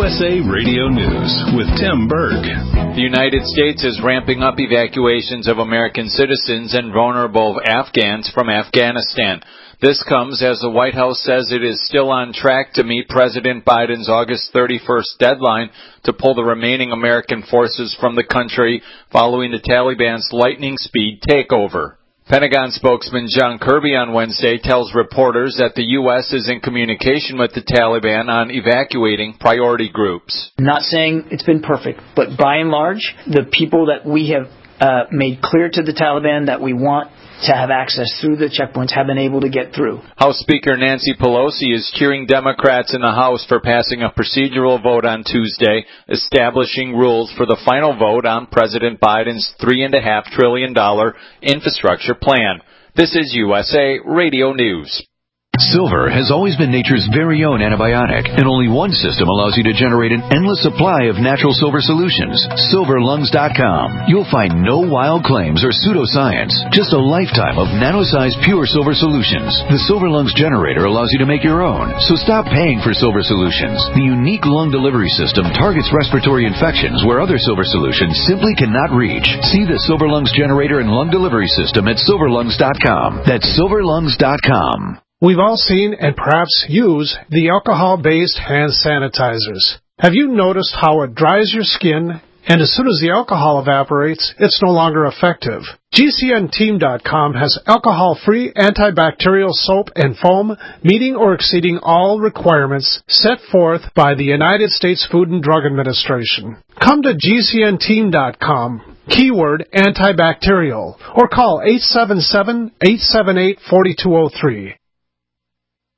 USA Radio News with Tim Berg. The United States is ramping up evacuations of American citizens and vulnerable Afghans from Afghanistan. This comes as the White House says it is still on track to meet President Biden's August 31st deadline to pull the remaining American forces from the country following the Taliban's lightning speed takeover. Pentagon spokesman John Kirby on Wednesday tells reporters that the U.S. is in communication with the Taliban on evacuating priority groups. I'm not saying it's been perfect, but by and large, the people that we have made clear to the Taliban that we want to have access through the checkpoints have been able to get through. House Speaker Nancy Pelosi is cheering Democrats in the House for passing a procedural vote on Tuesday, establishing rules for the final vote on President Biden's $3.5 trillion infrastructure plan. This is USA Radio News. Silver has always been nature's very own antibiotic, and only one system allows you to generate an endless supply of natural silver solutions. SilverLungs.com. You'll find no wild claims or pseudoscience, just a lifetime of nano-sized pure silver solutions. The Silver Lungs generator allows you to make your own, so stop paying for silver solutions. The unique lung delivery system targets respiratory infections where other silver solutions simply cannot reach. See the Silver Lungs generator and lung delivery system at SilverLungs.com. That's SilverLungs.com. We've all seen and perhaps use the alcohol-based hand sanitizers. Have you noticed how it dries your skin, and as soon as the alcohol evaporates, it's no longer effective? GCNteam.com has alcohol-free antibacterial soap and foam meeting or exceeding all requirements set forth by the United States Food and Drug Administration. Come to GCNteam.com, keyword antibacterial, or call 877-878-4203.